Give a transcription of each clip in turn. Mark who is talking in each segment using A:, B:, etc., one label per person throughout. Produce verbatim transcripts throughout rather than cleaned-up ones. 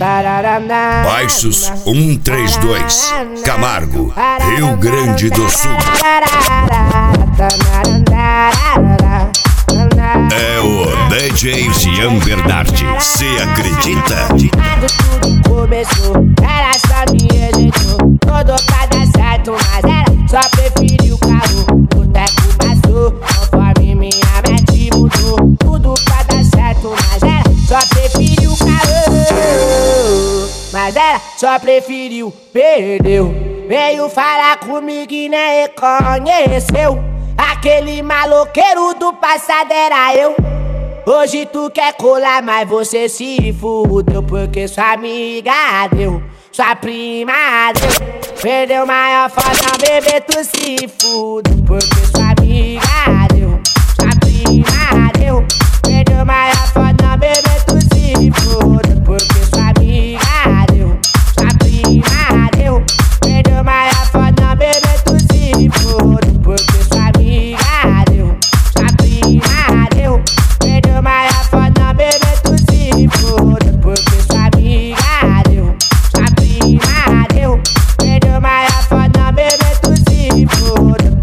A: Baixos um três dois, Camargo, Rio Grande do Sul. É o D J Jean Bernardi, cê acredita?
B: Tudo começou, ela só me rejeitou. Todo pra dar certo, mas ela só preferiu o carro. O teco passou, conforme minha mente mudou. Tudo pra dar certo, mas ela só preferiu o carro. Mas ela só preferiu, perdeu. Veio falar comigo e nem reconheceu. Aquele maloqueiro do passado era eu. Hoje tu quer colar, mas você se fudeu. Porque sua amiga deu, sua prima deu. Perdeu maior foda, bebê, tu se fudeu. Porque sua amiga deu, sua prima deu. Perdeu maior foda, bebê, tu se fudeu. Porque sua amiga deu, sua prima deu. Perdeu maior foda, bebê, tu se fudeu. Porque sua amiga deu, sua prima deu. Perdeu maior foda, bebê, tu se fudeu. Porque sua amiga deu, sua prima deu. Perdeu maior foda, bebê, tu se fudeu.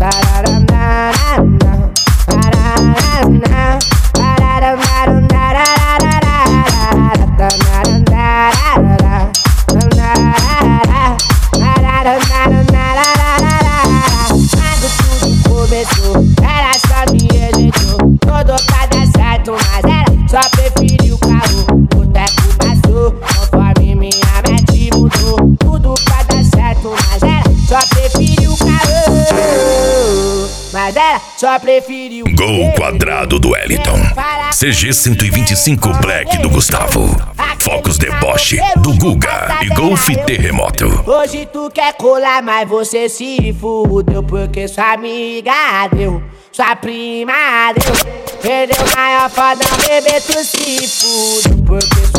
B: Quando tudo começou, ela só me rejeitou. Todo pra dar certo, mas ela só preferiu o carro. O teco passou, conforme minha mente mudou. Tudo pra dar certo, mas ela só preferiu o carro. Mas ela só preferiu.
A: Gol quadrado do Wellington, C G cento e vinte e cinco Black do Gustavo, Focus Deboche do Guga e Golf Terremoto.
B: Hoje tu quer colar, mas você se fudeu. Porque sua amiga deu, sua prima deu. Perdeu maior foda, bebê, tu se fudeu. Porque